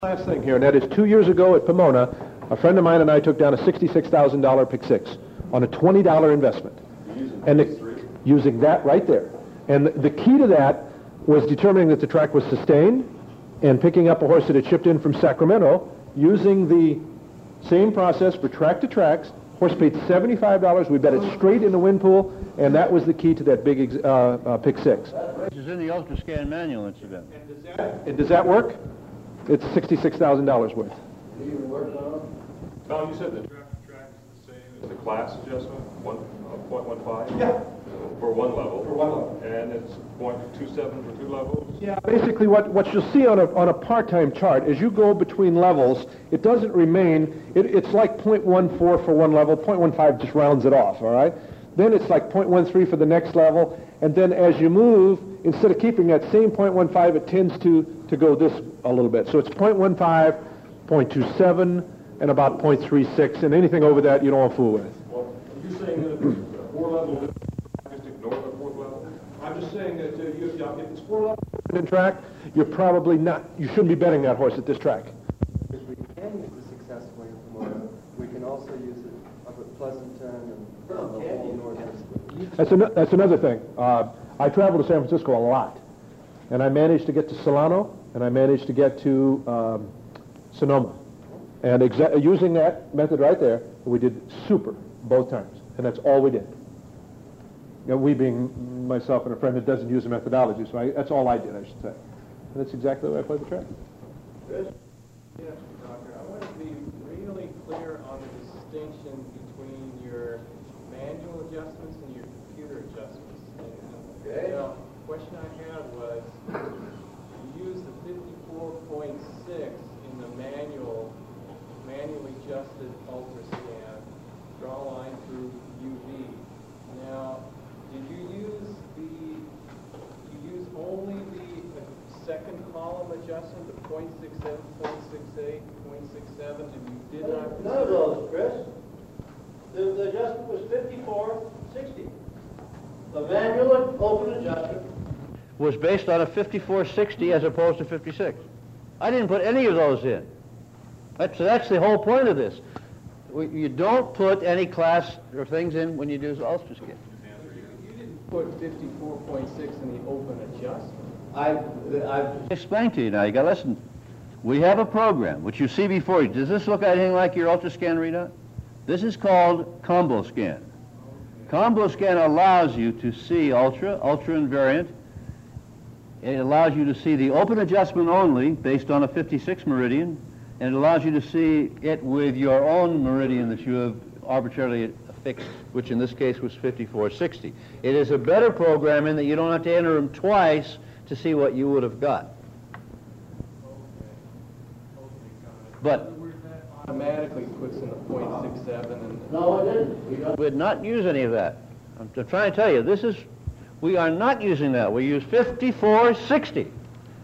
Last thing here, and that is 2 years ago at Pomona, a friend of mine and I took down a $66,000 pick six on a $20 investment. Using that right there. And the key to that was determining that the track was sustained and picking up a horse that had shipped in from Sacramento using the same process for track to tracks. Horse paid $75. We bet it straight in the win pool, and that was the key to that big pick six. This is in the UltraScan manual, incident. And does that work? It's $66,000 worth. Tom, you said the track to track is the same as the class adjustment, 0.15? Yeah. For one level. For one level. And it's 0.27 for two levels? Yeah, basically what you'll see on a part-time chart, as you go between levels, it doesn't remain, it's like 0.14 for one level, 0.15 just rounds it off, all right? Then it's like 0.13 for the next level, and then as you move, instead of keeping that same 0.15, it tends to go this a little bit. So it's 0.15, 0.27, and about 0.36, and anything over that you don't want to fool with. Well, are you saying that if it's four level, just ignore the fourth level? I'm just saying that if it's four levels in track, you're probably not, you shouldn't be betting that horse at this track. Because we can use the successfully in Pomona. We can also use it up at Pleasanton and the whole northeast. That's another thing. I travel to San Francisco a lot, and I managed to get to Solano, and I managed to get to Sonoma. And using that method right there, we did super both times, and that's all we did. You know, we being myself and a friend that doesn't use the methodology, so that's all I did, I should say. And that's exactly the way I played the track. Chris? Yes, Doctor. I want to be really clear on the distinction between your manual adjustments and your computer adjustments. Okay. Now, the question I had was, you use the 54.6 in the manually adjusted ultrascan, draw a line through UV. Now, did you use only the second column adjustment, the 0.67, 0.68, 0.67, and you did not? None of those, Chris. The adjustment was 54.60. The manual open adjustment Was based on a 5460 as opposed to 56. I didn't put any of those in. That's the whole point of this. You don't put any class or things in when you do UltraScan. You didn't put 54.6 in the open adjustment. I've Explain to you now. You got to listen. We have a program which you see before you. Does this look anything like your UltraScan readout? This is called Combo Scan. Combo Scan allows you to see ultra invariant. It allows you to see the open adjustment only based on a 56 meridian, and it allows you to see it with your own meridian that you have arbitrarily affixed, which in this case was 5460. It is a better program in that you don't have to enter them twice to see what you would have got. But Automatically puts in the 0.67 and no, it didn't. we did not use any of that. I'm trying to tell you, we are not using that. We use 5460.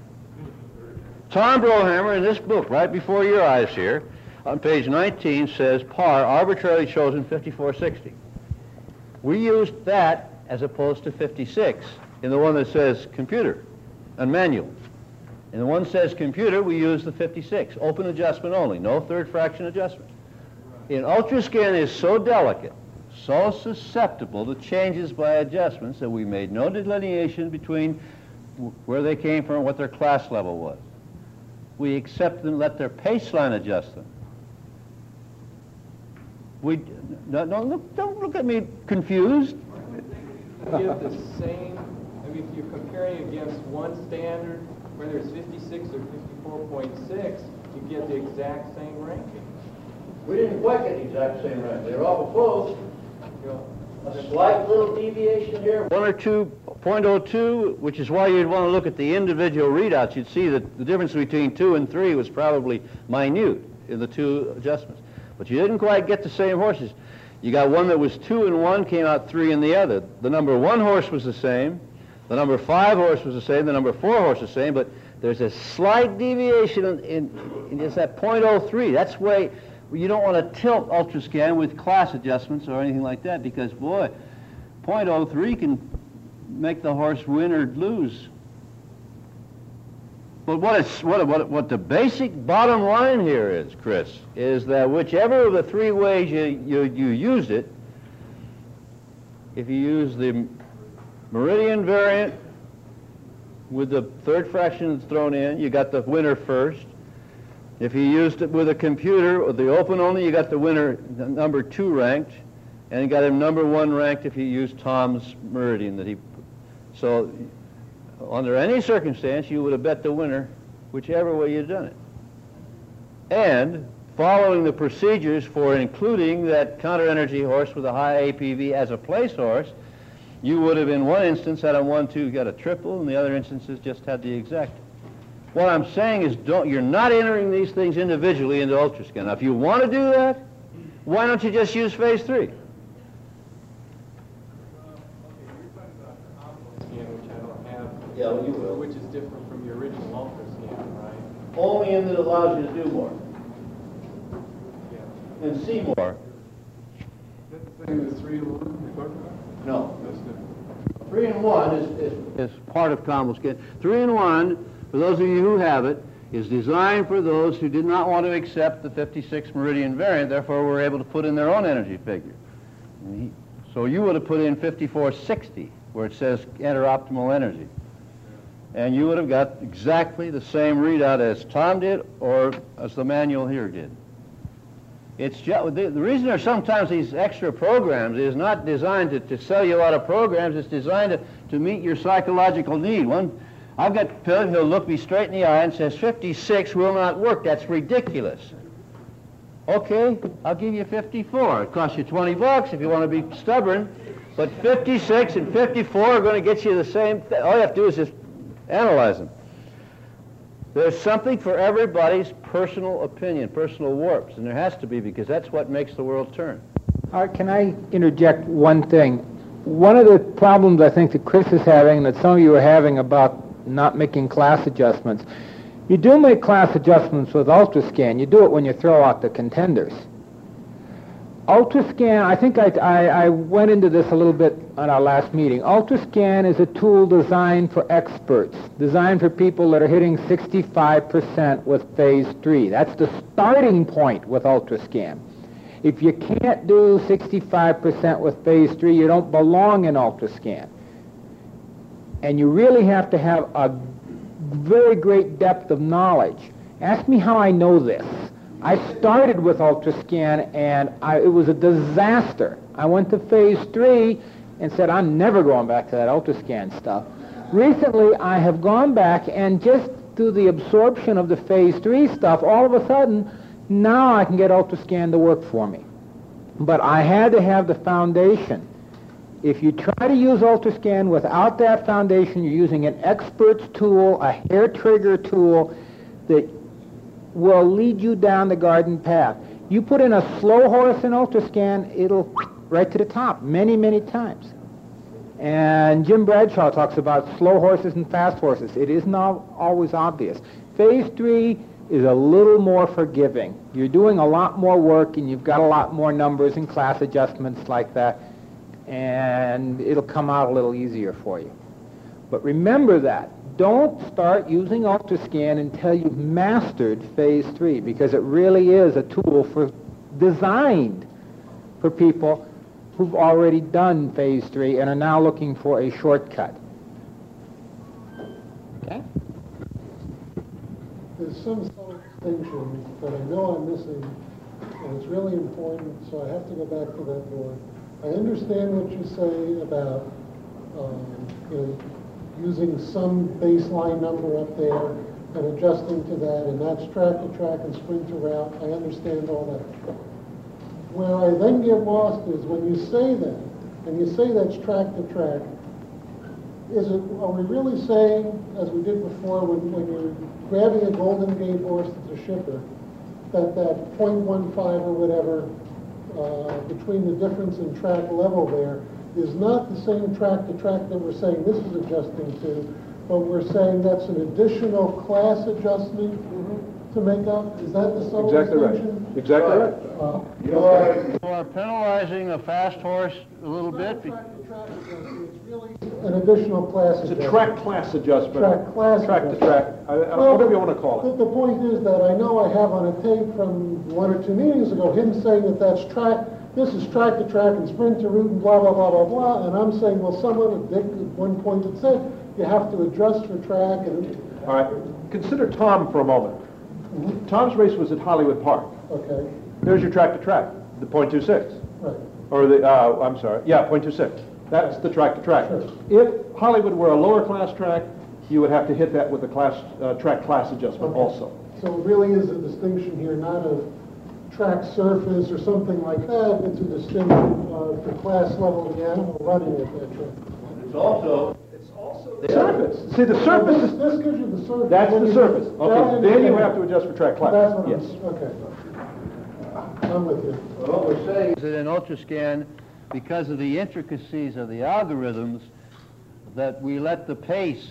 Tom Brohammer in this book, right before your eyes here, on page 19 says par arbitrarily chosen 5460. We used that as opposed to 56 in the one that says computer and manual. In the one that says computer, we use the 56, open adjustment only, no third fraction adjustment. In UltraScan is so delicate, so susceptible to changes by adjustments that we made no delineation between where they came from and what their class level was. We accept them, let their pace line adjust them. Don't look at me confused. you give the same, I mean, if you're comparing against one standard, whether it's 56 or 54.6, you get the exact same ranking. We didn't quite get the exact same rank. They were all close. You know, A slight little deviation here. 1 or 2.02, which is why you'd want to look at the individual readouts. You'd see that the difference between 2 and 3 was probably minute in the two adjustments. But you didn't quite get the same horses. You got one that was 2 in one, came out 3 in the other. The number 1 horse was the same. The number 5 horse was the same. The number 4 horse was the same. But there's a slight deviation in just that 0.03. That's why you don't want to tilt UltraScan with class adjustments or anything like that, because, boy, 0.03 can make the horse win or lose. But what the basic bottom line here is, Chris, is that whichever of the three ways you use it, if you use the meridian variant with the third fraction thrown in, you got the winner first. If you used it with a computer, with the open only, you got the winner number 2 ranked, and you got him number 1 ranked if you used Tom's meridian that he. So, under any circumstance, you would have bet the winner, whichever way you'd done it. And following the procedures for including that counter-energy horse with a high APV as a place horse, you would have in one instance had a 1-2 got a triple, and the other instances just had the exact. What I'm saying is you're not entering these things individually into Ultrascan. Now, if you want to do that, why don't you just use phase 3? Okay, you're talking about the Omni scan, which I don't have. Yeah, well, you will. Which is different from the original Ultra scan, right? Only in that it allows you to do more Yeah. and see more. Is that the thing that's 3 to 1 you're talking about? No. That's different. 3 and 1 is Part of combo scan. 3 and 1, for those of you who have it, is designed for those who did not want to accept the 56 meridian variant, therefore were able to put in their own energy figure. So you would have put in 5460, where it says enter optimal energy. And you would have got exactly the same readout as Tom did or as the manual here did. It's just, the reason there's sometimes these extra programs is not designed to sell you a lot of programs. It's designed to meet your psychological need. I've got Phil, he'll look me straight in the eye and says, 56 will not work. That's ridiculous. Okay, I'll give you 54. It costs you $20 if you want to be stubborn. But 56 and 54 are going to get you the same thing. All you have to do is just analyze them. There's something for everybody's personal opinion, personal warps, and there has to be, because that's what makes the world turn. Can I interject one thing? One of the problems I think that Chris is having, and that some of you are having about not making class adjustments, you do make class adjustments with Ultrascan. You do it when you throw out the contenders. Ultrascan, I think I went into this a little bit on our last meeting. Ultrascan is a tool designed for experts, designed for people that are hitting 65% with phase 3. That's the starting point with Ultrascan. If you can't do 65% with phase 3, you don't belong in Ultrascan. And you really have to have a very great depth of knowledge. Ask me how I know this. I started with Ultrascan, and it was a disaster. I went to phase 3 and said, I'm never going back to that Ultrascan stuff. Recently, I have gone back, and just through the absorption of the phase 3 stuff, all of a sudden, now I can get Ultrascan to work for me. But I had to have the foundation. If you try to use Ultrascan without that foundation, you're using an expert's tool, a hair trigger tool that will lead you down the garden path. You put in a slow horse in Ultrascan, it'll right to the top many, many times. And Jim Bradshaw talks about slow horses and fast horses. It is not always obvious. Phase 3 is a little more forgiving. You're doing a lot more work, and you've got a lot more numbers and class adjustments like that, and it'll come out a little easier for you. But remember that. Don't start using Ultrascan until you've mastered phase 3, because it really is a tool designed for people who've already done phase 3 and are now looking for a shortcut. Okay? There's some distinction that I know I'm missing, and it's really important, so I have to go back to that board. I understand what you say about using some baseline number up there and adjusting to that, and that's track to track and sprint to route. I understand all that. Where I then get lost is when you say that, and you say that's track to track, are we really saying, as we did before, when you're grabbing a Golden Gate horse that's a shipper, that 0.15 or whatever between the difference in track level there is not the same track to track that we're saying this is adjusting to, but we're saying that's an additional class adjustment to to make up? Is that the subtle Exactly right. distinction? Exactly right. You are penalizing a fast horse a little bit. Track-to-track adjustment, it's really an additional class It's a adjustment. track class adjustment. Track class Track to adjustment. track, Well, whatever you want to call it. The point is that I know I have on a tape from 1 or 2 meetings ago, him saying that that's track, this is track to track and sprint to route and blah, blah, blah, blah, blah, and I'm saying, well, someone, Dick at one point had said, you have to adjust for track and... All right. Consider Tom for a moment. Tom's race was at Hollywood Park. Okay, There's your track to track, the .26. right. Or the, I'm sorry, yeah, .26. That's the track to track. Sure. If Hollywood were a lower class track, you would have to hit that with the track class adjustment Okay. also. So it really is a distinction here, not of track surface or something like that, it's a distinction of the class level of the animal running at that track. It's also, The surface. See, the surface is, This gives you the surface. that's When the you- surface. that Okay, then you understand. have to adjust for track class. That's what Yes. okay. I'm with you. what we're saying Is that in Ultrascan, because of the intricacies of the algorithms, that we let the pace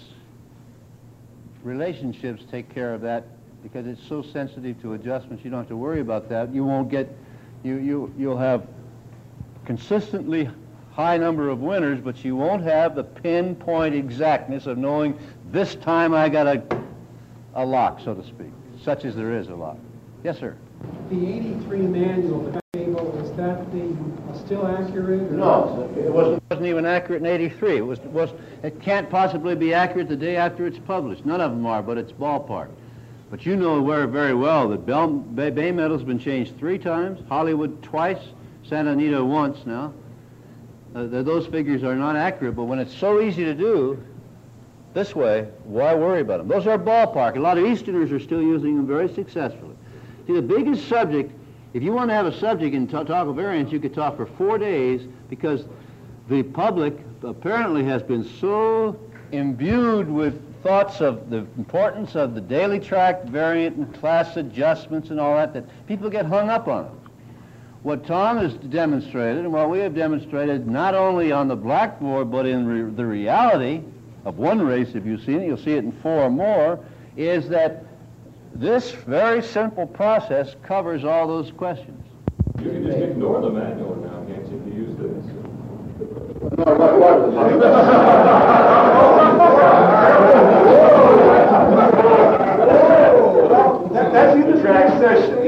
relationships take care of that, because it's so sensitive to adjustments, you don't have to worry about that. You won't get, you'll have consistently high number of winners, but you won't have the pinpoint exactness of knowing this time I got a lock, so to speak, such as there is a lock. Yes, sir. The 83 manual, the table, is that still accurate? Or no, it Wasn't even accurate in 83. It can't possibly be accurate the day after it's published. None of them are, but it's ballpark. But you know very well that Bay Meadow's been changed 3 times, Hollywood twice, Santa Anita once now. Those figures are not accurate, but when it's so easy to do this way, why worry about them? Those are ballpark. A lot of Easterners are still using them very successfully. See, the biggest subject, if you want to have a subject and talk of variance, you could talk for 4 days, because the public apparently has been so imbued with thoughts of the importance of the daily track variant and class adjustments and all that, that people get hung up on it. What Tom has demonstrated, and what we have demonstrated not only on the blackboard, but in the reality of one race, if you've seen it, you'll see it in 4 more, is that this very simple process covers all those questions. You can just ignore the manual now, can't you, if you use this? That's in the track session.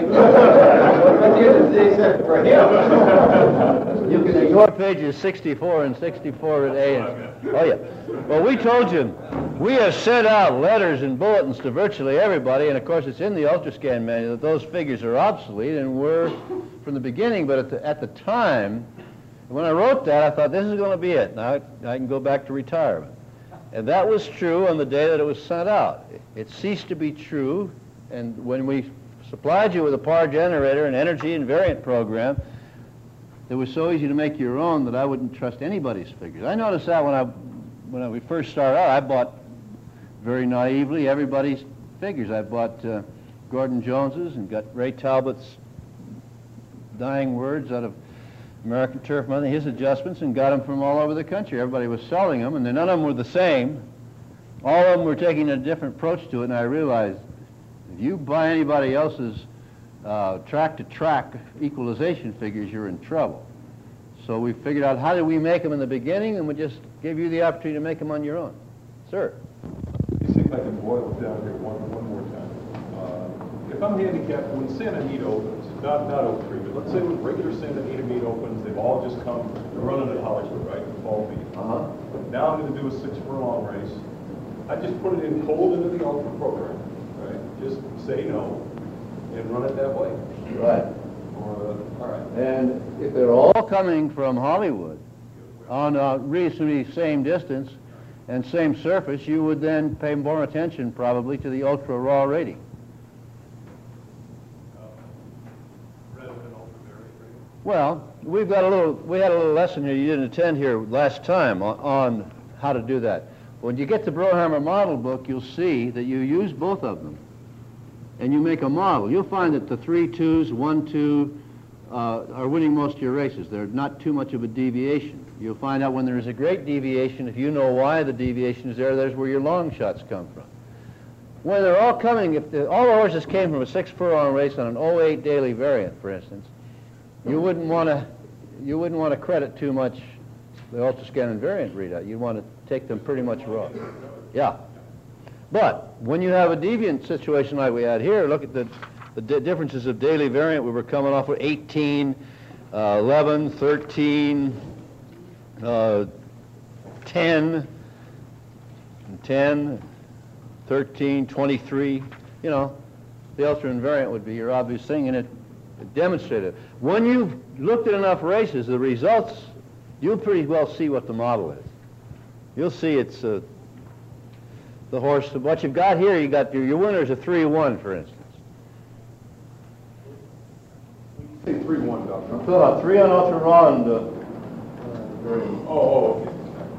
You can ignore pages 64 and 64 at A. Oh, yeah. Well, we told you, we have sent out letters and bulletins to virtually everybody, and of course it's in the Ultrascan manual that those figures are obsolete and were from the beginning, but at the time, when I wrote that, I thought this is going to be it. Now I can go back to retirement. And that was true on the day that it was sent out. It ceased to be true, and when we supplied you with a power generator, an energy invariant program, it was so easy to make your own that I wouldn't trust anybody's figures. I noticed that when we first started out, I bought very naively everybody's figures. I bought Gordon Jones's and got Ray Talbot's dying words out of American Turf Money, his adjustments, and got them from all over the country. Everybody was selling them, and none of them were the same. All of them were taking a different approach to it, and I realized if you buy anybody else's track-to-track equalization figures, you're in trouble. So we figured out how did we make them in the beginning, and we just gave you the opportunity to make them on your own. Sir? You see if I can boil it down here one more time. If I'm handicapped, when Santa Anita opens, not Oak Tree, but let's say when regular Santa Anita meet opens, they've all just come, they're running at Hollywood, right, the fall meet. Now I'm going to do a 6-furlong race. I just put it in cold into the Ultra program, right? Just say no and run it that way. Right. All right. And if they're all coming from Hollywood on a reasonably same distance and same surface, you would then pay more attention probably to the ultra raw rating. Rather than ultra variant rating. Well, we had a little lesson here you didn't attend here last time on how to do that. When you get the Brohammer model book, you'll see that you use both of them and you make a model. You'll find that the 3 2s, 1 2 are winning most of your races. They're not too much of a deviation. You'll find out when there is a great deviation, if you know why the deviation is there, there's where your long shots come from. when they're all coming, if all the horses came from a 6 furlong race on an 08 daily variant, for instance, you wouldn't want to credit too much the ultrascan invariant readout. You'd want to take them pretty much raw. Yeah. But when you have a deviant situation like we had here, look at the differences of daily variant. We were coming off with 18, 11, 13, 10, 13, 23. You know, the ultra invariant would be your obvious thing, and it demonstrated. When you've looked at enough races, the results, you'll pretty well see what the model is. You'll see it's the horse. What you've got here, you got your winner's a 3-1, for instance. Say 3-1, Doctor. I'm talking about 3 on ultra raw and okay.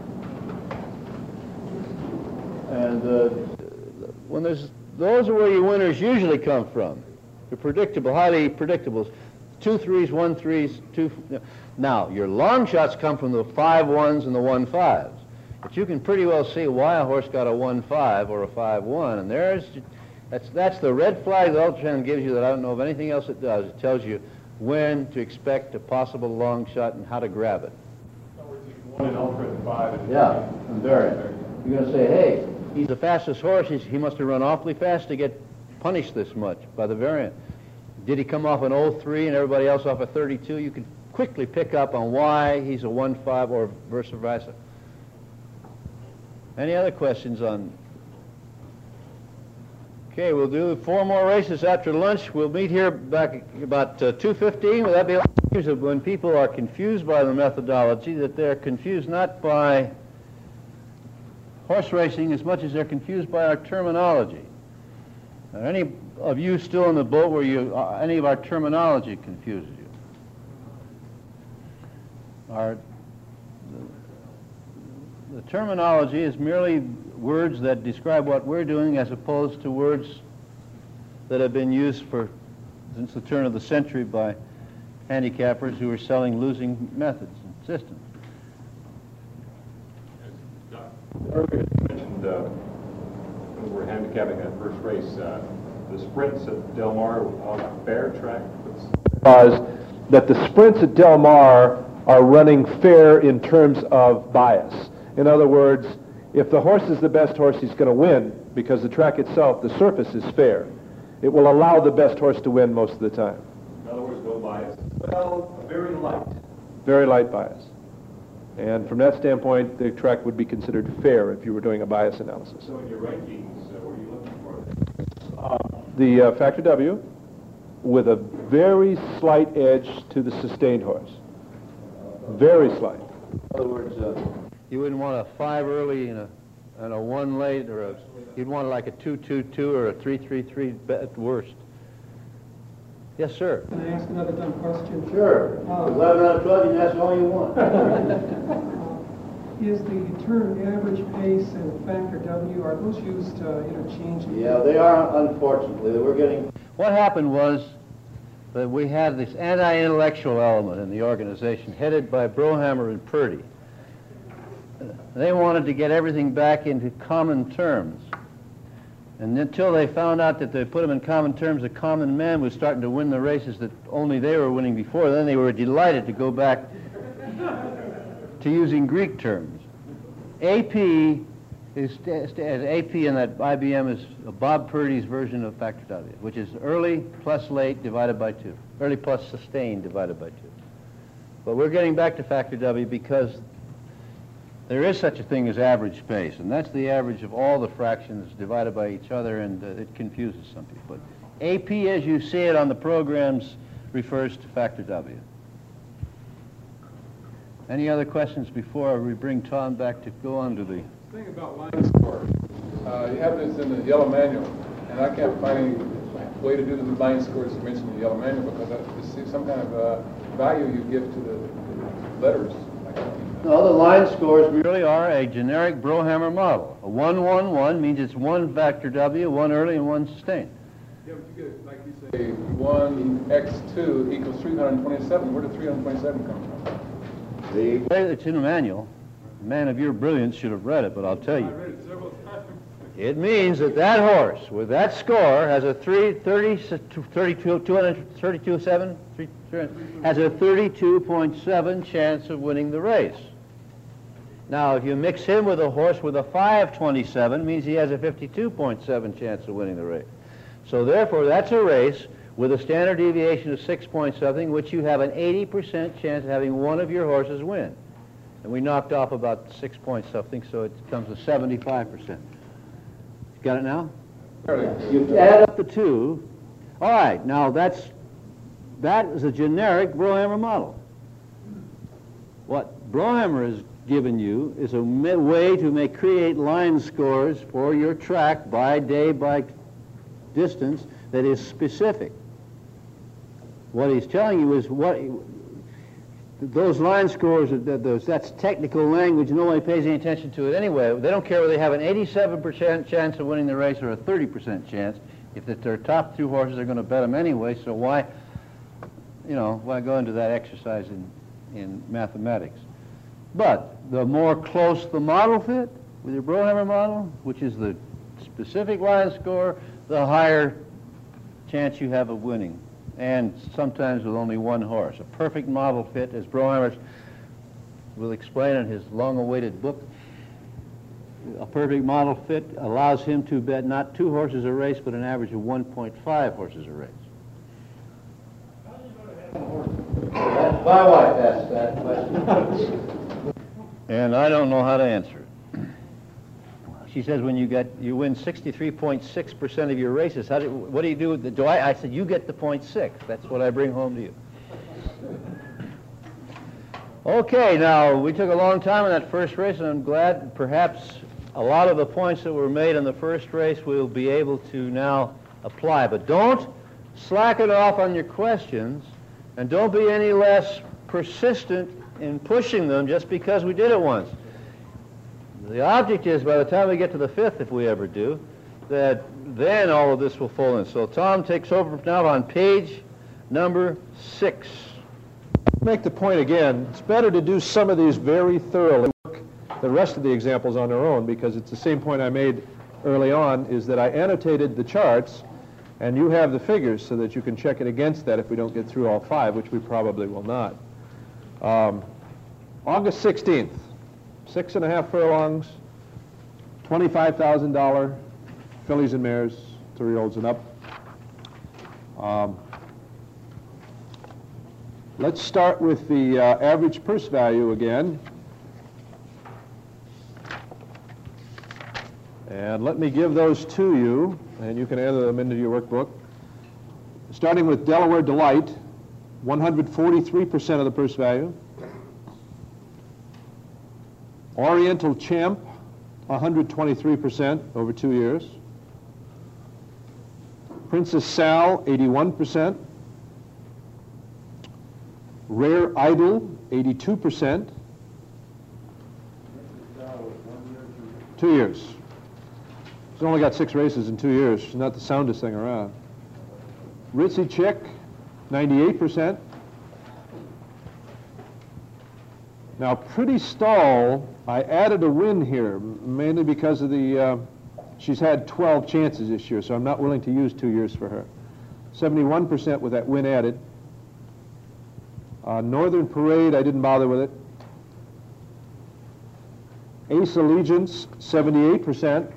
and when those are where your winners usually come from. They're predictable, highly predictable. 2 3s, 1 3s, 2. Now your long shots come from the 5 1s and the 1 5s, but you can pretty well see why a horse got a 1 5 or a 5 1, and that's the red flag the ultrasound gives you that I don't know of anything else it does. It tells you when to expect a possible long shot and how to grab it. In other words, you can 1 in ultra and 5 in invariant. You're going to say, hey, he's the fastest horse. He must have run awfully fast to get punished this much by the variant. Did he come off an 03 and everybody else off a 32? You can quickly pick up on why he's a 1-5 or vice versa. Any other questions on? Okay, we'll do 4 more races after lunch. We'll meet here back about 2:15. Will that be when people are confused by the methodology, that they're confused not by horse racing as much as they're confused by our terminology? Are any of you still in the boat where any of our terminology confuses you? The terminology is merely words that describe what we're doing as opposed to words that have been used since the turn of the century by handicappers who are selling losing methods and systems. Earlier you mentioned when we were handicapping that first race, the sprints at Del Mar on a fair track. Because that the sprints at Del Mar are running fair in terms of bias. In other words, if the horse is the best horse, he's going to win because the track itself, the surface is fair. It will allow the best horse to win most of the time. In other words, no bias. Well, very light. Very light bias. And from that standpoint, the track would be considered fair if you were doing a bias analysis. So in your rankings, what are you looking for? The factor W with a very slight edge to the sustained horse. Very slight. In other words, you wouldn't want a 5 early and a 1 late, you'd want like a 2-2-2 or a 3-3-3 at worst. Yes, sir. Can I ask another dumb question? Sure. Because I'm not a drug, and that's all you want. Is the term average pace and factor W, are those used interchangeably? Yeah, they are, unfortunately. What happened was that we had this anti-intellectual element in the organization headed by Brohammer and Purdy. They wanted to get everything back into common terms. And until they found out that they put them in common terms, a common man was starting to win the races that only they were winning before. Then they were delighted to go back to using Greek terms. AP is AP in that IBM is Bob Purdy's version of factor W, which is early plus late divided by 2. Early plus sustained divided by 2. But we're getting back to factor W because there is such a thing as average pace, and that's the average of all the fractions divided by each other, and it confuses some people. But AP, as you see it on the programs, refers to factor W. Any other questions before we bring Tom back to go on to the thing about line score? You have this in the yellow manual, and I can't find any way to do the line scores you mentioned in the yellow manual because I see some kind of value you give to the letters. No, the line scores really are a generic Brohammer model. A 1-1-1 means it's 1 factor W, 1 early, and 1 sustained. Yeah, but you get, like you say, 1x2 equals 327. Where did 327 come from? The way it's in the manual, a man of your brilliance should have read it, but I'll tell you. I read it several times. It means that that horse with that score has a 32.7 chance of winning the race. Now, if you mix him with a horse with a 527, means he has a 52.7 chance of winning the race. So therefore, that's a race with a standard deviation of 6 point something, which you have an 80% chance of having one of your horses win. And we knocked off about 6 point something, so it comes to 75%. Got it now? You add up the two. All right, now that is a generic Brohammer model. What Brohammer has given you is a way to create line scores for your track by day, by distance, that is specific. What he's telling you is those line scores, that's technical language. Nobody pays any attention to it anyway. They don't care whether they have an 87% chance of winning the race or a 30% chance. If it's their top two horses, they're going to bet them anyway. So why go into that exercise in mathematics? But the more close the model fit with your Brohammer model, which is the specific line score, the higher chance you have of winning. And sometimes with only one horse. A perfect model fit, as Brohammer will explain in his long-awaited book, a perfect model fit allows him to bet not 2 horses a race, but an average of 1.5 horses a race. My wife asked that question. And I don't know how to answer it. She says when you win 63.6% of your races, what do you do with I said, you get the 0.6. That's what I bring home to you. Okay, now, we took a long time in that first race, and I'm glad perhaps a lot of the points that were made in the first race we'll be able to now apply. But don't slack it off on your questions, and don't be any less persistent in pushing them just because we did it once. The object is, by the time we get to the 5th, if we ever do, that then all of this will fall in. So Tom takes over now on page number 6. Make the point again, it's better to do some of these very thoroughly, the rest of the examples on their own, because it's the same point I made early on, is that I annotated the charts, and you have the figures so that you can check it against that if we don't get through all 5, which we probably will not. August 16th. 6.5 furlongs, $25,000, fillies and mares, 3-year-olds and up. Let's start with the average purse value again. And let me give those to you, and you can enter them into your workbook. Starting with Delaware Delight, 143% of the purse value. Oriental Champ, 123% over 2 years. Princess Sal, 81%. Rare Idol, 82%. 2 years. She's only got 6 races in 2 years. She's not the soundest thing around. Ritzy Chick, 98%. Now, Pretty Stall, I added a win here, mainly because of she's had 12 chances this year, so I'm not willing to use 2 years for her. 71% with that win added. Northern Parade, I didn't bother with it. Ace Allegiance, 78%.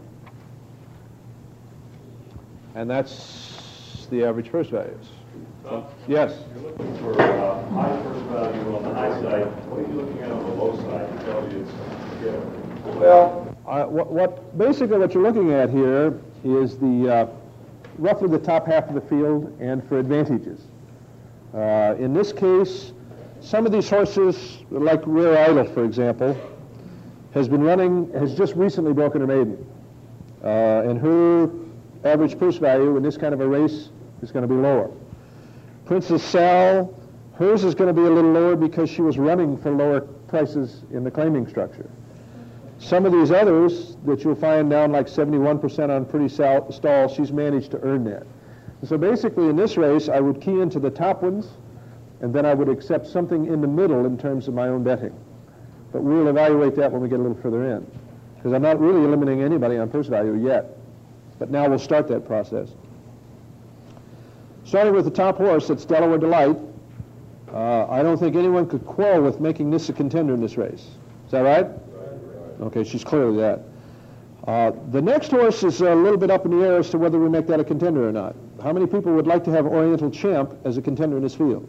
And that's the average purse values. Yes? You're looking for high purse value on the high side. What are you looking at on the low side to tell you it's good? Well, basically what you're looking at here is roughly the top half of the field and for advantages. In this case, some of these horses, like Rare Idol, for example, has just recently broken her maiden. And her average purse value in this kind of a race is going to be lower. Princess Sal, hers is going to be a little lower because she was running for lower prices in the claiming structure. Some of these others that you'll find down like 71% on Pretty Stall, she's managed to earn that. And so basically in this race, I would key into the top ones, and then I would accept something in the middle in terms of my own betting. But we'll evaluate that when we get a little further in. because I'm not really eliminating anybody on purse value yet. But now we'll start that process. Starting with the top horse, that's Delaware Delight. I don't think anyone could quarrel with making this a contender in this race. Is that right? Okay, she's clearly that. The next horse is a little bit up in the air as to whether we make that a contender or not. How many people would like to have Oriental Champ as a contender in this field?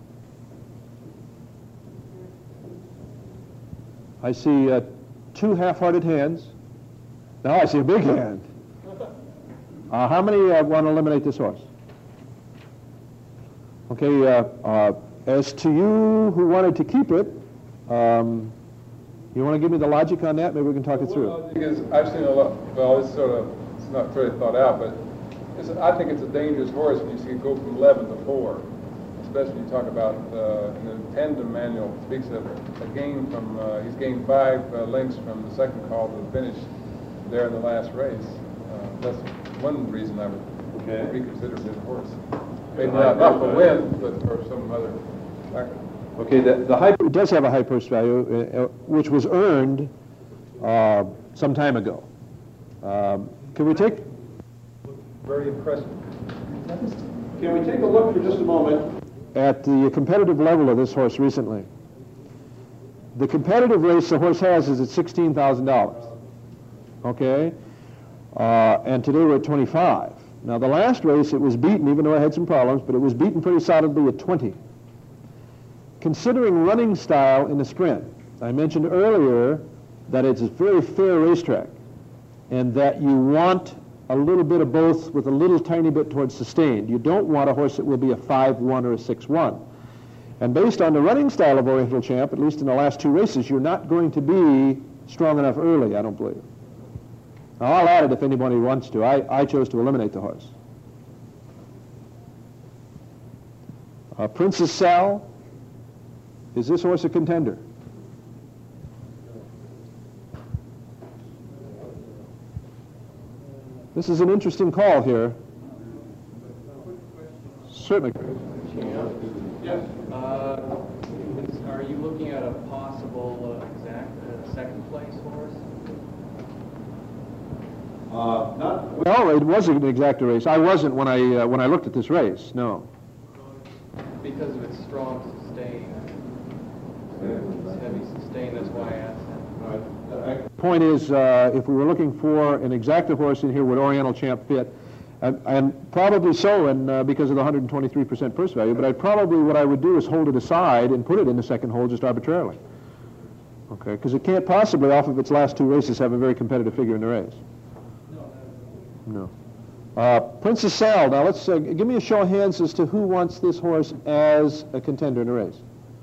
I see two half-hearted hands. Now I see a big hand. How many want to eliminate this horse? Okay, as to you who wanted to keep it, you want to give me the logic on that? Maybe we can talk it through. The logic is, I've seen a lot, well, it's sort of, it's not very thought out, but I think it's a dangerous horse when you see it go from 11 to 4. Especially when you talk about, in the tandem manual speaks of a gain from, he's gained 5 lengths from the second call to the finish there in the last race. That's one reason I would reconsider this horse. Maybe not for win, but for some other factor. Okay, the high, it does have a high purse value, which was earned some time ago. Can we take... Very impressive. Can we take a look for just a moment at the competitive level of this horse recently? The competitive race the horse has is at $16,000. Okay? And today we're at 25. Now the last race it was beaten, even though I had some problems, but it was beaten pretty solidly at 20. Considering running style in the sprint, I mentioned earlier that it's a very fair racetrack and that you want a little bit of both with a little tiny bit towards sustained. You don't want a horse that will be a 5-1 or a 6-1. And based on the running style of Oriental Champ, at least in the last 2 races, you're not going to be strong enough early, I don't believe. Now, I'll add it if anybody wants to. I chose to eliminate the horse. Princess Sal, is this horse a contender? This is an interesting call here. Certainly. Yes. Are you looking at a possible second place horse? Well, it wasn't an exacta race. I wasn't when I looked at this race. No. Because of its strong sustain. It's heavy sustain. That's why I asked that. Point is, if we were looking for an exacta horse in here, would Oriental Champ fit? And probably so, and because of the 123% purse value. But what I would do is hold it aside and put it in the second hole just arbitrarily. Okay, because it can't possibly, off of its last 2 races, have a very competitive figure in the race. No. Princess Sal, now let's give me a show of hands as to who wants this horse as a contender in the race.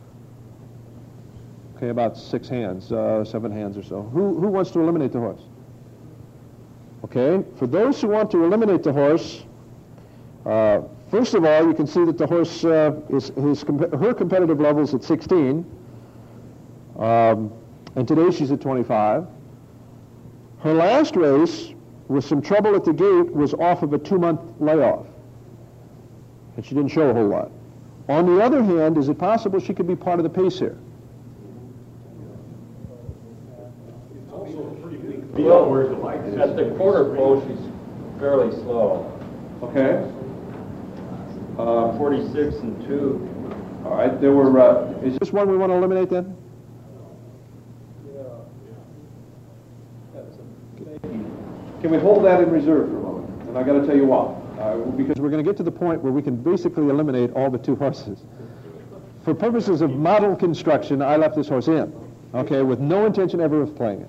Okay, about 6 hands, 7 hands or so. Who wants to eliminate the horse? Okay, for those who want to eliminate the horse, first of all, you can see that the horse, her competitive level is at 16, and today she's at 25. Her last race, with some trouble at the gate, was off of a 2-month layoff, and she didn't show a whole lot. On the other hand, is it possible she could be part of the pace here? At the quarter post, she's fairly slow. Okay. 46 and 2. All right, there were, is this one we want to eliminate then? Can we hold that in reserve for a moment? And I got to tell you why. Because we're going to get to the point where we can basically eliminate all but 2 horses. For purposes of model construction, I left this horse in, okay, with no intention ever of playing it.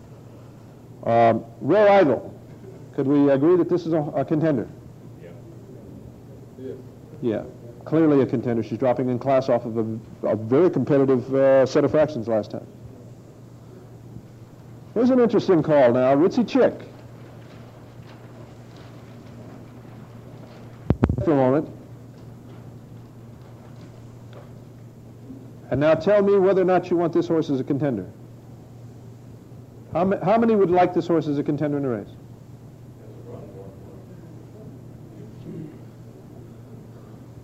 Rare Idol, could we agree that this is a contender? Yeah, clearly a contender. She's dropping in class off of a very competitive set of fractions last time. Here's an interesting call now, Ritzy Chick. For a moment. And now tell me whether or not you want this horse as a contender. How many would like this horse as a contender in the race?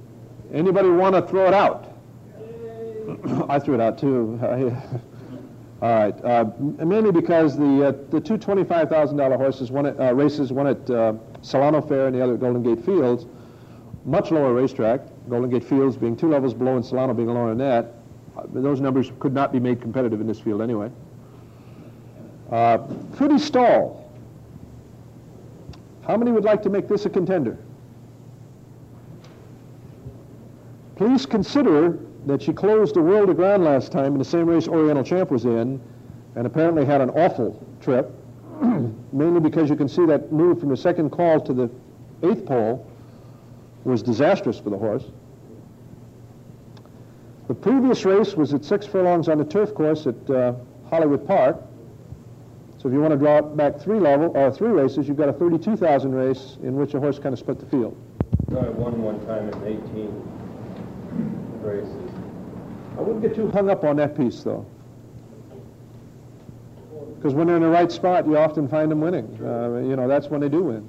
Anybody want to throw it out? I threw it out too. All right, mainly because the two $25,000 horses, one at, races, one at Solano Fair and the other at Golden Gate Fields, much lower racetrack, Golden Gate Fields being 2 levels below and Solano being lower than that. Those numbers could not be made competitive in this field anyway. Pretty Stall. How many would like to make this a contender? Please consider that she closed the World of Ground last time in the same race Oriental Champ was in, and apparently had an awful trip, mainly because you can see that move from the second call to the 8th pole was disastrous for the horse. The previous race was at 6 furlongs on the turf course at Hollywood Park. So if you want to draw it back 3 races, you've got a 32,000 race in which a horse kind of split the field. No, I won one time in 18 races. I wouldn't get too hung up on that piece, though. Because when they're in the right spot, you often find them winning. You know, that's when they do win.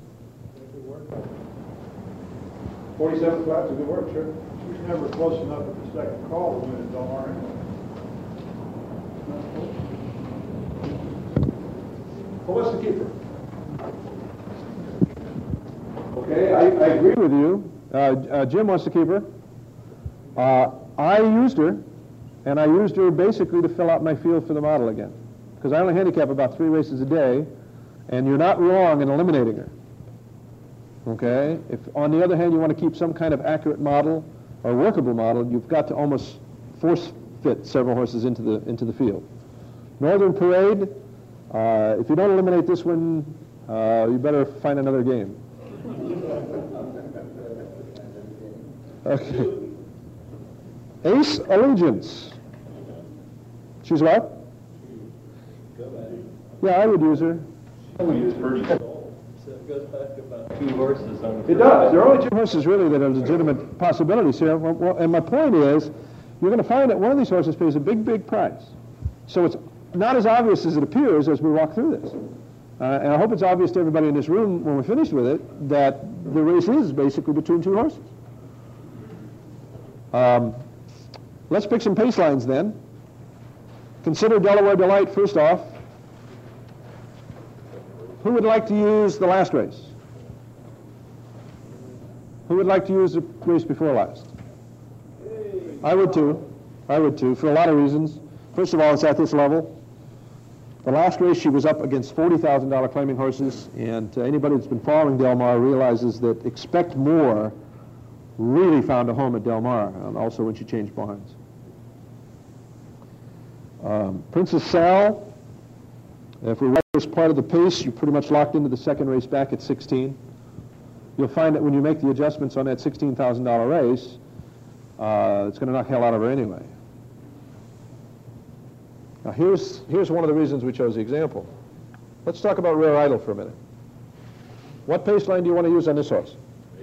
47 flats, a good work, sure. She was never close enough at the second call to win at Del Mar anyway. Who wants to keep her? Okay, I agree with you. Jim wants to keep her. I used her, and I used her basically to fill out my field for the model again. Because I only handicap about 3 races a day, and you're not wrong in eliminating her. Okay? If, on the other hand, you want to keep some kind of accurate model or workable model, you've got to almost force fit several horses into the field. Northern Parade, if you don't eliminate this one, you better find another game. Okay. Ace Allegiance. She's what? Yeah, I would use her. It's pretty cool. So it goes back about 2 horses on the It does. There are only 2 horses really that are legitimate possibilities here. And my point is, you're going to find that one of these horses pays a big, big price. So it's not as obvious as it appears as we walk through this. And I hope it's obvious to everybody in this room when we're finished with it that the race is basically between 2 horses. Let's pick some pace lines then. Consider Delaware Delight first off. Who would like to use the last race? Who would like to use the race before last? I would too. I would too, for a lot of reasons. First of all, it's at this level. The last race she was up against $40,000 claiming horses, and anybody that's been following Del Mar realizes that Expect More really found a home at Del Mar, and also when she changed barns. Princess Sal, if we write this part of the pace, you're pretty much locked into the second race back at 16. You'll find that when you make the adjustments on that $16,000 race, it's going to knock hell out of her anyway. Now here's one of the reasons we chose the example. Let's talk about Rare Idol for a minute. What pace line do you want to use on this horse?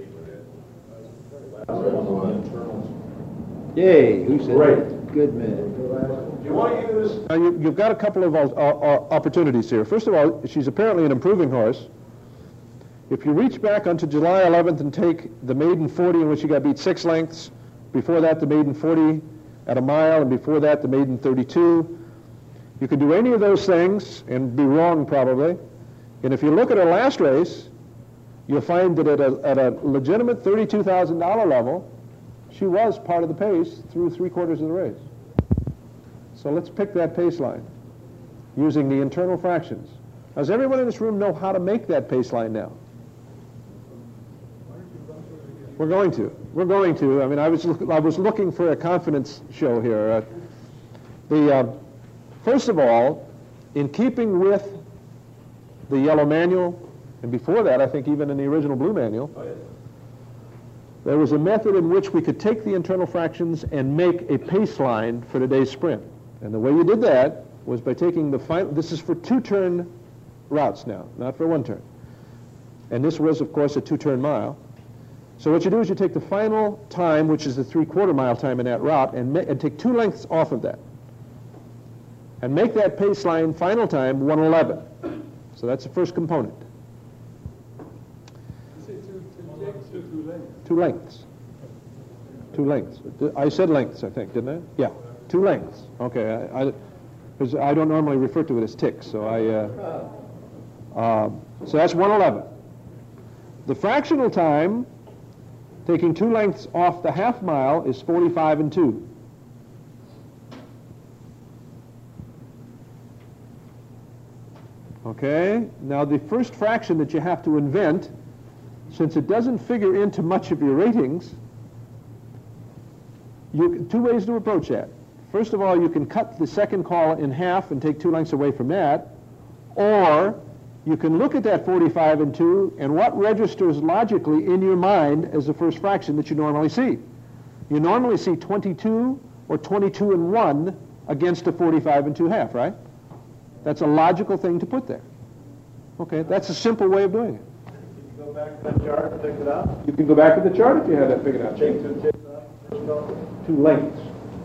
Yay, who said Great. that? Good man. Do you want to use... Now you've got a couple of opportunities here. First of all, she's apparently an improving horse. If you reach back onto July 11th and take the maiden 40 in which she got beat 6 lengths, before that the maiden 40 at a mile, and before that the maiden 32, you could do any of those things and be wrong probably. And if you look at her last race, you'll find that at a legitimate $32,000 level, she was part of the pace through 3/4 of the race. So let's pick that pace line using the internal fractions. Does everyone in this room know how to make that pace line now? We're going to. We're going to. I mean, I was looking for a confidence show here. First of all, in keeping with the yellow manual, and before that, I think even in the original blue manual, there was a method in which we could take the internal fractions and make a pace line for today's sprint. And the way you did that was by taking the final, this is for 2-turn routes now, not for 1 turn. And this was, of course, a 2-turn mile. So what you do is you take the final time, which is the 3/4 mile time in that route, and take 2 lengths off of that. And make that pace line final time 1:11. So that's the first component. Two lengths. 2 lengths. I said lengths, I think, didn't I? Yeah, 2 lengths. Okay. because I don't normally refer to it as ticks, so so that's 1/11. The fractional time, taking 2 lengths off the half mile, is 45 2. Okay, now the first fraction that you have to invent, since it doesn't figure into much of your ratings, two ways to approach that. First of all, you can cut the second call in half and take 2 lengths away from that, or you can look at that 45 2 and what registers logically in your mind as the first fraction that you normally see. You normally see 22 or 22 1 against a 45 2 half, right? That's a logical thing to put there. Okay, that's a simple way of doing it. Can you go back to that chart and figure it out? You can go back to the chart if you have that figured out. Take 2 ticks off. 2 lengths.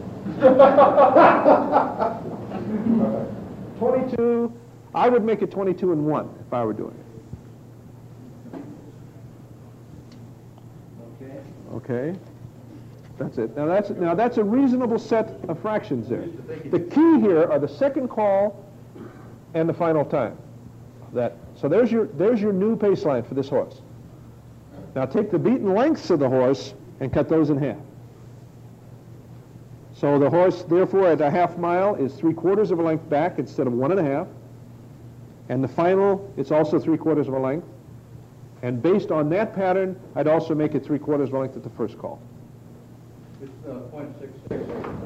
22, I would make it 22 1 if I were doing it. Okay. That's it. Now that's a reasonable set of fractions there. The key here are the second call and the final time. So there's your new baseline for this horse. Now take the beaten lengths of the horse and cut those in half. So the horse, therefore, at a half mile is 3/4 of a length back instead of 1 1/2. And the final, it's also 3/4 of a length. And based on that pattern, I'd also make it 3/4 of a length at the first call. It's 0.66.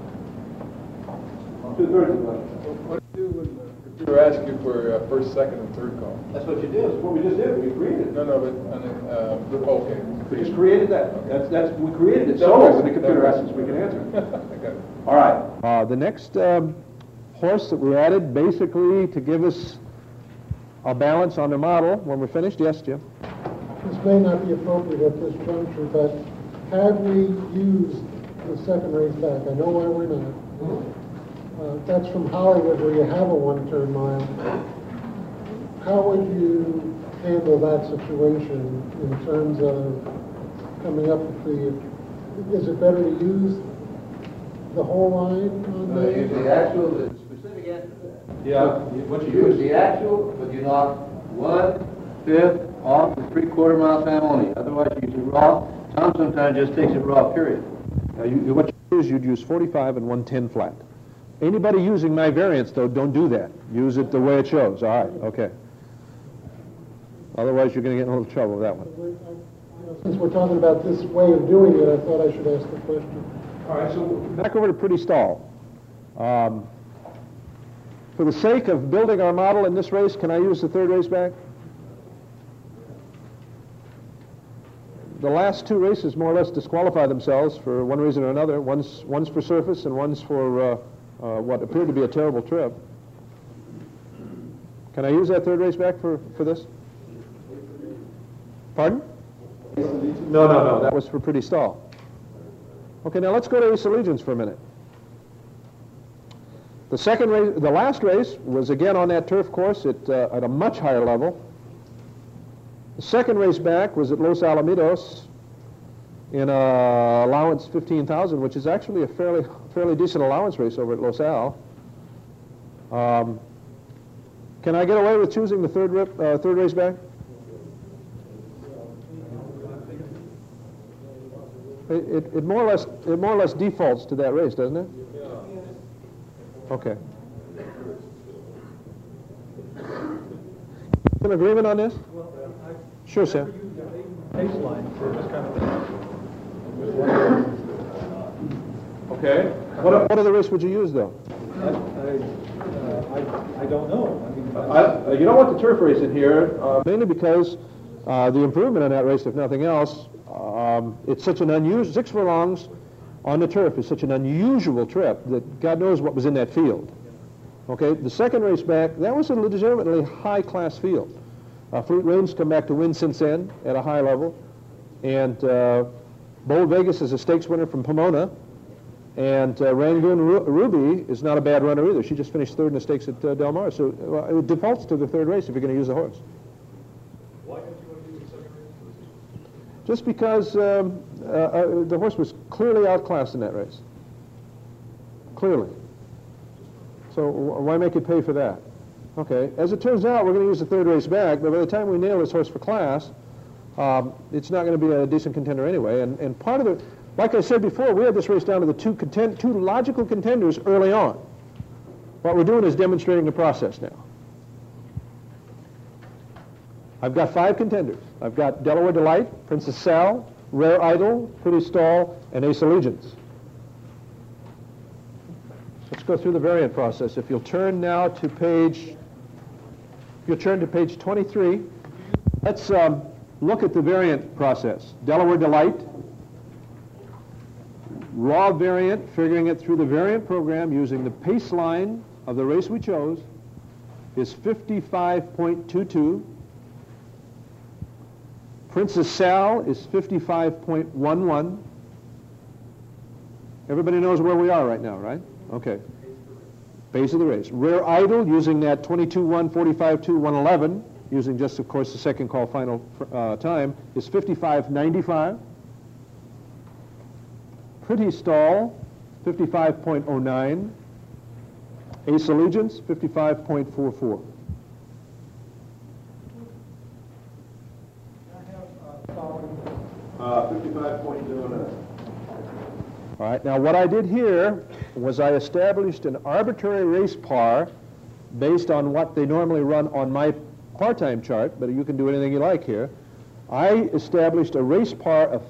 2/3 of a length. What do you do when the computer asks you for first, second, and third call? That's what you do. That's what we just did. We created it. No, but okay. We just created that. We created it so when the computer asks us, we can answer it. I got it. All right. The next horse that we added, basically to give us a balance on the model when we're finished. Yes, Jim? This may not be appropriate at this juncture, but have we used the second race back? I know why we're not. That's from Hollywood, where you have a 1-turn mile. How would you handle that situation in terms of coming up with is it better to use the whole line on Use the... the actual, the specific answer to that. Yeah, what you Use the actual, but you knock 1/5 off the 3/4 mile time only. Otherwise, you use it raw. Tom sometimes just takes it raw, period. What you do is you'd use 45 and 1/10 flat. Anybody using my variance, though, don't do that. Use it the way it shows. All right, okay. Otherwise, you're going to get in a little trouble with that one. Since we're talking about this way of doing it, I thought I should ask the question. All right, so back over to pretty stall. For the sake of building our model in this race, can I use the third race back? The last 2 races more or less disqualify themselves for one reason or another. One's for surface and one's for what appeared to be a terrible trip. Can I use that third race back for this? Pardon? No. That was for pretty stall. Okay, now let's go to Ace Allegiance for a minute. The second race, the last race, was again on that turf course at a much higher level. The second race back was at Los Alamitos in allowance 15,000, which is actually a fairly decent allowance race over at Los Al. Can I get away with choosing the third race back? It more or less defaults to that race, doesn't it? Okay. An agreement on this? Sure, Sam. baseline for this kind of thing. Okay. What other race would you use, though? I don't know. You don't want the turf race in here, mainly because the improvement on that race, if nothing else, it's such an unusual, 6 furlongs on the turf is such an unusual trip that God knows what was in that field. Okay, the second race back, that was a legitimately high-class field. Fleet Range come back to win since then at a high level, and Bold Vegas is a stakes winner from Pomona, and Rangoon Ruby is not a bad runner either. She just finished third in the stakes at Del Mar, so it defaults to the third race if you're going to use a horse. Why don't you want to use the second race? Just because the horse was clearly outclassed in that race. Clearly. So why make it pay for that? Okay, as it turns out, we're going to use the third race back, but by the time we nail this horse for class, it's not going to be a decent contender anyway. And part of it, like I said before, we had this race down to the two logical contenders early on. What we're doing is demonstrating the process now. I've got 5 contenders. I've got Delaware Delight, Princess Sal, Rare Idol, Pretty Stall, and Ace Allegiance. Let's go through the variant process. If you'll turn now to page 23, let's look at the variant process. Delaware Delight, raw variant, figuring it through the variant program using the pace line of the race we chose, is 55.22. Princess Sal is 55.11. Everybody knows where we are right now, right? Okay. Base of the race. Rare Idol, using that 22-1, 45-2, 111, using just, of course, the second call final time, is 55.95. Pretty Stall, 55.09. Ace Allegiance, 55.44. 55.09. All right, now what I did here was I established an arbitrary race par based on what they normally run on my par time chart, but you can do anything you like here. I established a race par of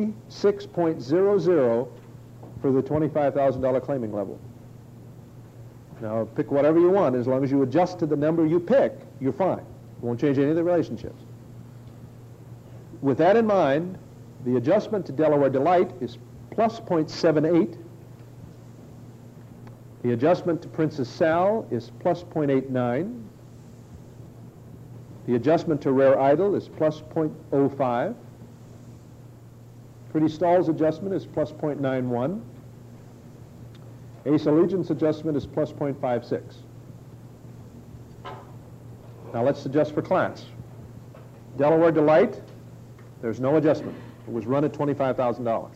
56.00 for the $25,000 claiming level. Now pick whatever you want. As long as you adjust to the number you pick, you're fine. It won't change any of the relationships. With that in mind, the adjustment to Delaware Delight is plus 0.78. The adjustment to Princess Sal is plus 0.89. The adjustment to Rare Idol is plus 0.05. Pretty Stall's adjustment is plus 0.91. Ace Allegiance adjustment is plus 0.56. Now let's adjust for class. Delaware Delight, there's no adjustment. It was run at $25,000.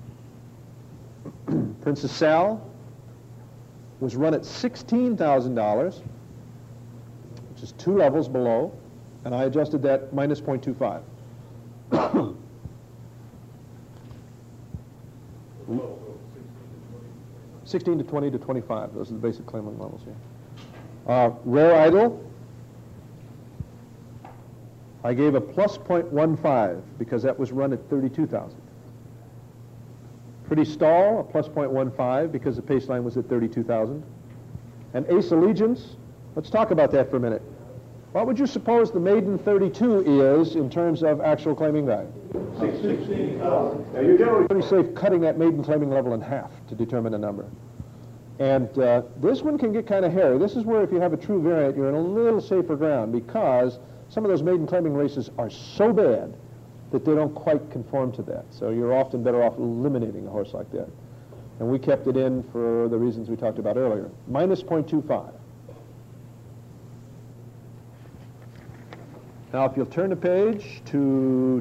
Princess Sal was run at $16,000, which is 2 levels below, and I adjusted that minus 0.25. 16 to 20 to 25. Those are the basic claiming levels here. Rare Idol, I gave a plus 0.15 because that was run at $32,000. Pretty Stall, a plus 0.15 because the pace line was at $32,000. And Ace Allegiance, let's talk about that for a minute. What would you suppose the maiden 32 is in terms of actual claiming value? 16,000. Now you're generally pretty safe cutting that maiden claiming level in half to determine a number. And this one can get kind of hairy. This is where if you have a true variant, you're in a little safer ground because some of those maiden claiming races are so bad that they don't quite conform to that. So you're often better off eliminating a horse like that. And we kept it in for the reasons we talked about earlier. Minus 0.25. Now, if you'll turn the page to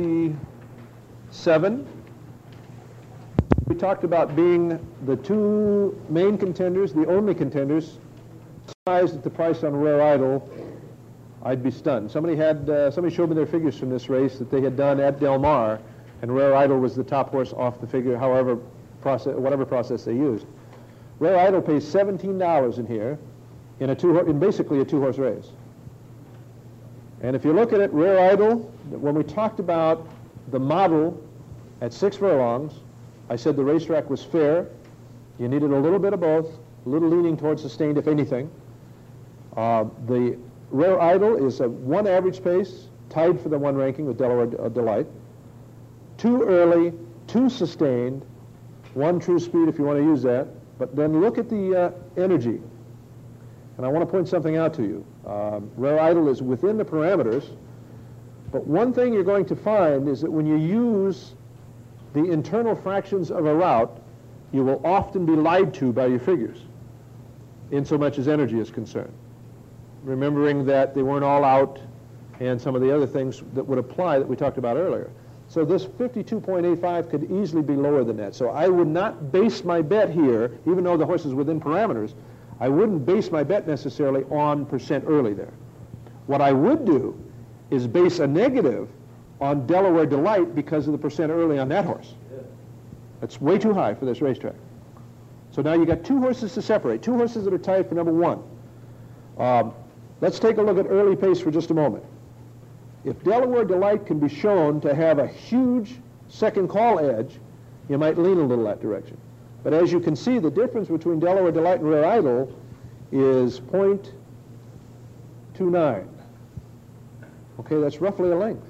27, we talked about being the 2 main contenders, the only contenders, sized at the price on Rare Idol. I'd be stunned. Somebody showed me their figures from this race that they had done at Del Mar, and Rare Idol was the top horse off the figure, whatever process they used. Rare Idol pays $17 in here in basically a 2-horse race. And if you look at it, Rare Idol, when we talked about the model at 6 furlongs, I said the racetrack was fair. You needed a little bit of both, a little leaning towards sustained, if anything. The Rare Idol is a 1 average pace, tied for the 1 ranking with Delaware Delight. 2 early, 2 sustained, 1 true speed if you want to use that. But then look at the energy. And I want to point something out to you. Rare Idol is within the parameters, but one thing you're going to find is that when you use the internal fractions of a route, you will often be lied to by your figures, in so much as energy is concerned. Remembering that they weren't all out and some of the other things that would apply that we talked about earlier. So this 52.85 could easily be lower than that. So I would not base my bet here, even though the horse is within parameters, I wouldn't base my bet necessarily on percent early there. What I would do is base a negative on Delaware Delight because of the percent early on that horse. That's way too high for this racetrack. So now you got two horses to separate, two horses that are tied for number one. Let's take a look at early pace for just a moment. If Delaware Delight can be shown to have a huge second call edge, you might lean a little that direction. But as you can see, the difference between Delaware Delight and Rare Idol is 0.29. Okay, that's roughly a length.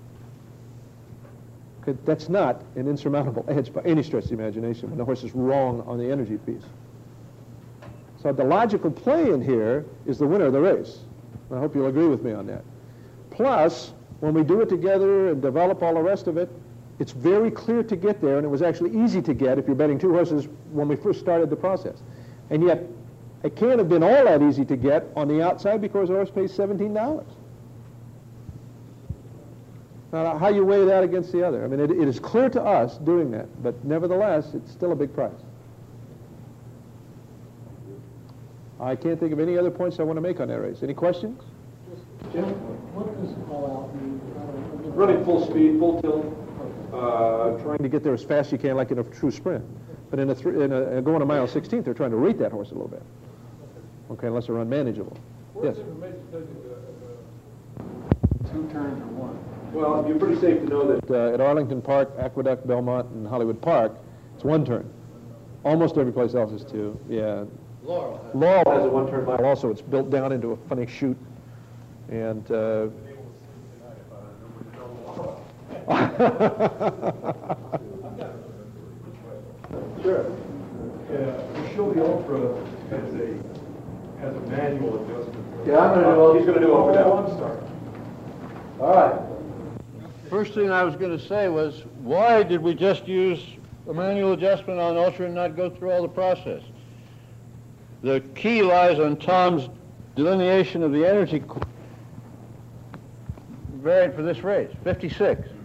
Okay, that's not an insurmountable edge by any stretch of the imagination when the horse is wrong on the energy piece. So the logical play in here is the winner of the race. I hope you'll agree with me on that. Plus, when we do it together and develop all the rest of it, it's very clear to get there, and it was actually easy to get if you're betting two horses when we first started the process. And yet, it can't have been all that easy to get on the outside because the horse pays $17. Now, how you weigh that against the other? I mean, it is clear to us doing that, but nevertheless, it's still a big price. I can't think of any other points I want to make on that race. Any questions? Jim, what does call out mean? Running full speed, full tilt, trying to get there as fast as you can, like in a true sprint. But in going a mile 16th, they're trying to rate that horse a little bit. Okay, unless they're unmanageable. Yes? Two turns or one? Well, you're pretty safe to know that at Arlington Park, Aqueduct, Belmont, and Hollywood Park, it's one turn. Almost every place else is two. Yeah. Laurel has a one-turn mile also. It's built down into a funny chute. And sure. Yeah, the Shelby Ultra has a manual adjustment. Yeah, I'm going to do He's going to do up and down. one start. All right. First thing I was going to say was, why did we just use a manual adjustment on Ultra and not go through all the process? The key lies on Tom's delineation of the energy variant for this race, 56.